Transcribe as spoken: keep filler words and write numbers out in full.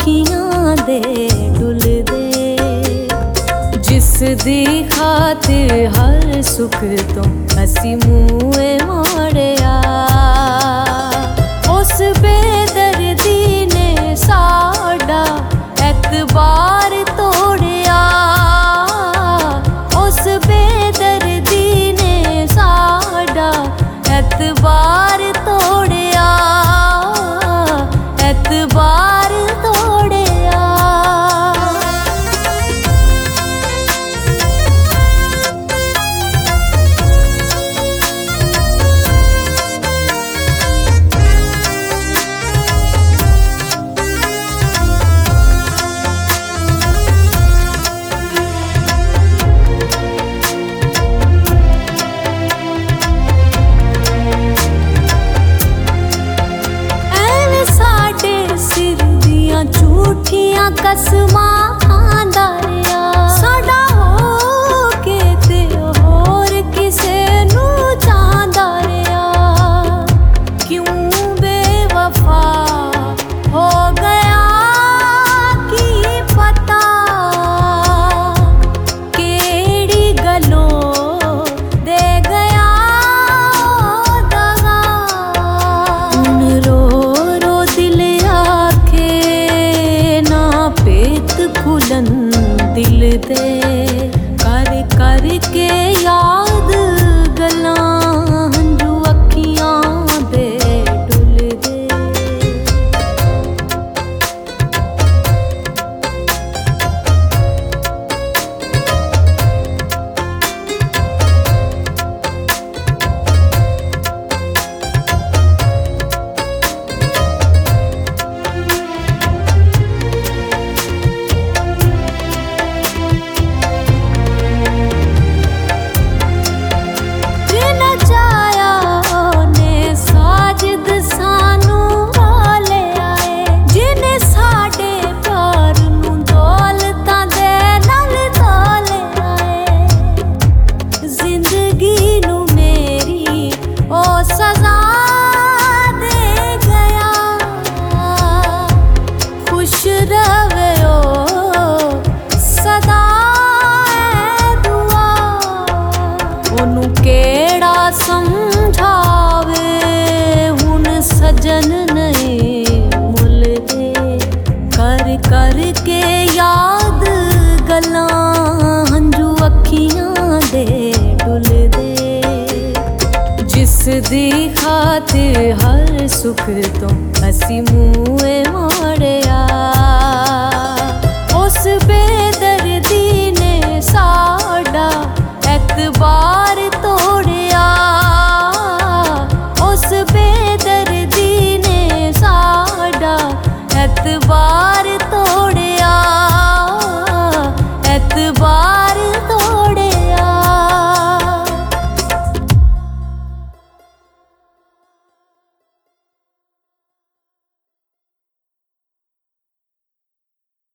अखियां दे डुलदे, जिस दी खातिर हर सुख तो असी मुँहे मोड़िया। उस बेदर्दी ने साडा एतबार तोड़िया, उस बेदर्दी ने साडा एतबार तोड़िया, एतबार तोड़िया। झूठियां कसमां खांदा रिया, साडा हो के ते होर किसे नू चाहंदा रिया। क्यों बेवफा हो गया की पता, केड़ी गलों दे गया दगा। हुण रो रो दिल आखे पेत खुलन दिल दे, कर कर के याद गलां हंजू अखियां दे डुलदे। केड़ा समझावे हुन सजन नहीं मुलदे, कर कर के याद गलां हंजू अखियां दे डुलदे। जिस दी खातिर हर सुख तो असी मुँहे मोड़िया, उस बे